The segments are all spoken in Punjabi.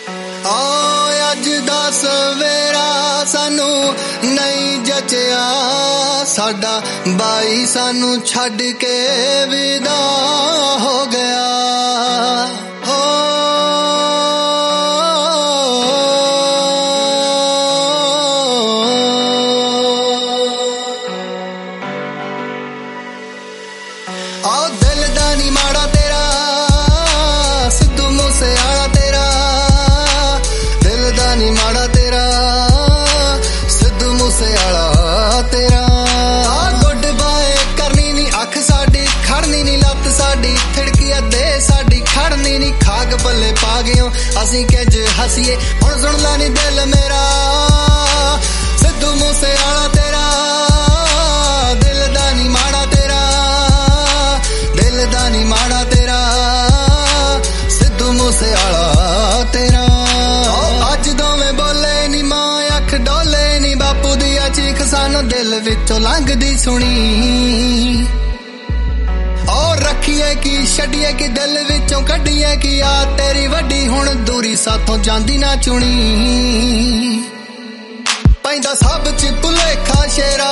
ਅੱਜ ਦਾ ਸਵੇਰਾ ਸਾਨੂੰ ਨਹੀਂ ਜਚਿਆ, ਸਾਡਾ ਬਾਈ ਸਾਨੂੰ ਛੱਡ ਕੇ ਵਿਦਾ ਹੋ ਗਿਆ। ਦਿਲ ਦਾ ਨੀ ਮਾੜਾ ਤੇਰਾ, ਸਿੱਧੂ ਮੂਸੇਵਾਲਾ ਤੇਰਾ, ਦਿਲ ਦਾ ਨੀ ਮਾੜਾ ਤੇਰਾ, ਸਿੱਧੂ ਮੂਸੇਵਾਲਾ ਤੇਰਾ। ਗੁੱਡ ਬਾਏ ਕਰਨੀ ਨੀ ਅੱਖ ਸਾਡੀ, ਖੜਨੀ ਨੀ ਲੱਤ ਸਾਡੀ, ਥਿੜਕੀ ਅੱਧੇ ਸਾਡੀ ਖੜਨੀ ਨੀ, ਖਾਕ ਪੱਲੇ ਪਾ ਗਿਓ ਅਸੀਂ ਕਿੰਜ ਹੱਸੀਏ। ਹੁਣ ਸੁਣ ਲੈ ਨੀ ਦਿਲ ਮੇਰਾ, ਸਿੱਧੂ ਮੂਸੇਵਾਲਾ ਤੇਰਾ, ਦਿਲ ਦਾ ਨੀ ਮਾੜਾ ਤੇਰਾ, ਦਿਲ ਦਾ ਨੀ ਮਾੜਾ ਤੇਰਾ, ਸਿੱਧੂ ਮੂਸੇਵਾਲਾ ਤੇਰਾ। ਅੱਜ ਦੋਵੇਂ ਬੋਲੇ ਨੀ ਮਾਂ ਅੱਖ ਡੋਲੇ ਨੀ, ਬਾਪੂ ਦੀ ਆ ਚੀਖ ਸਾਨੂੰ ਦਿਲ ਵਿੱਚੋਂ ਲੰਘਦੀ ਸੁਣੀ। ਰੱਖੀਏ ਕੀ ਛੱਡੀਏ ਕੀ ਦਿਲ ਵਿੱਚੋਂ ਕੱਢੀਏ ਕੀ, ਆ ਤੇਰੀ ਵੱਡੀ ਹੁਣ ਦੂਰੀ ਸਾਥੋਂ ਜਾਂਦੀ ਨਾ ਚੁਣੀ। ਪੈਂਦਾ ਸਭ ਚ ਭੁਲੇਖਾ ਸ਼ੇਰਾ,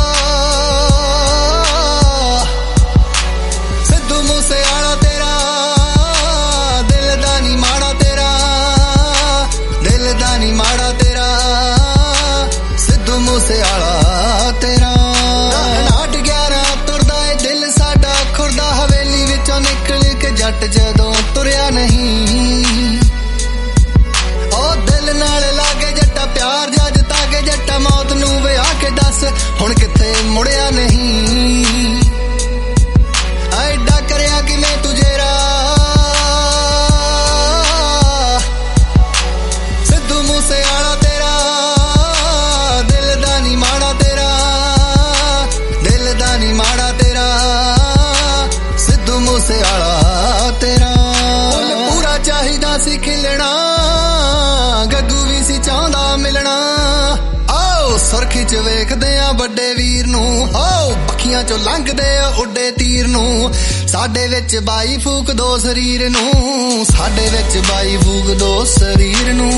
ਸਿੱਧੂ ਮੂਸੇਵਾਲਾ ਤੇਰਾ, ਦਿਲ ਦਾ ਨੀ ਮਾੜਾ ਤੇਰਾ, ਦਿਲ ਦਾ ਨੀ ਮਾੜਾ ਤੇਰਾ, ਸਿੱਧੂ ਮੂਸੇਵਾਲਾ ਤੇਰਾ। 8-11 ਤੁਰਦਾ ਏ ਦਿਲ ਸਾਡਾ ਖੁਰਦਾ, ਹਵੇਲੀ ਵਿੱਚੋਂ ਨਿਕਲ ਕੇ ਜੱਟ ਜਦੋਂ ਤੁਰਿਆ ਨਹੀਂ। ਦਿਲ ਨਾਲ ਲਾਗੇ ਜੱਟਾ ਪਿਆਰ ਜੱਜ ਤਾਗੇ, ਜੱਟਾ ਮੌਤ ਨੂੰ ਵਿਆਹ ਕੇ ਦੱਸ ਹੁਣ ਕਿੱਥੇ ਮੁੜਿਆ ਨਹੀਂ। ਐਡਾ ਕਰਿਆ ਕਿਵੇਂ ਤੁਝੇਰਾ, ਸਿੱਧੂ ਮੂਸੇਵਾਲਾ ਤੇਰਾ, ਦਿਲ ਦਾ ਨੀ ਮਾੜਾ ਤੇਰਾ, ਦਿਲ ਦਾ ਨੀ ਮਾੜਾ ਤੇਰਾ, ਸਿੱਧੂ ਮੂਸੇਵਾਲਾ ਤੇਰਾ। ਫੁੱਲ ਪੂਰਾ ਚਾਹੀਦਾ ਸੀ ਖਿਲਣਾ, ਗੱਗੂ ਵੀ ਸੀ ਚਾਹੁੰਦਾ ਮਿਲਣਾ। ਸੁਰਖੀ ਚ ਵੇਖਦੇ ਆ ਵੱਡੇ ਵੀਰ ਨੂੰ, ਪੱਖੀਆਂ ਚੋਂ ਲੰਘਦੇ ਉੱਡੇ ਤੀਰ ਨੂੰ। ਸਾਡੇ ਵਿੱਚ ਬਾਈ ਫੂਕ ਦੋ ਸਰੀਰ ਨੂੰ, ਸਾਡੇ ਵਿੱਚ ਬਾਈ ਫੂਕ ਦੋ ਸਰੀਰ ਨੂੰ।